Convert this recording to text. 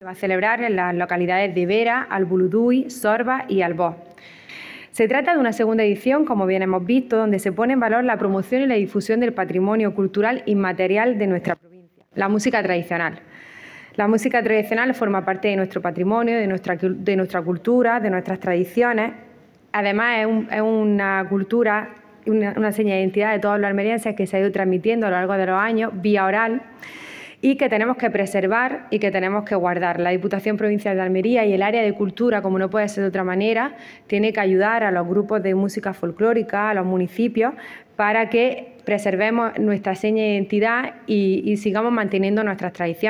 Se va a celebrar en las localidades de Vera, Albuluduy, Sorba y Albós. Se trata de una segunda edición, como bien hemos visto, donde se pone en valor la promoción y la difusión del patrimonio cultural inmaterial de nuestra provincia, la música tradicional. La música tradicional forma parte de nuestro patrimonio, de nuestra cultura, de nuestras tradiciones. Además, es una cultura, una seña de identidad de todos los almerienses que se ha ido transmitiendo a lo largo de los años, vía oral, y que tenemos que preservar y que tenemos que guardar. La Diputación Provincial de Almería y el área de cultura, como no puede ser de otra manera, tiene que ayudar a los grupos de música folclórica, a los municipios, para que preservemos nuestra seña de identidad y sigamos manteniendo nuestras tradiciones.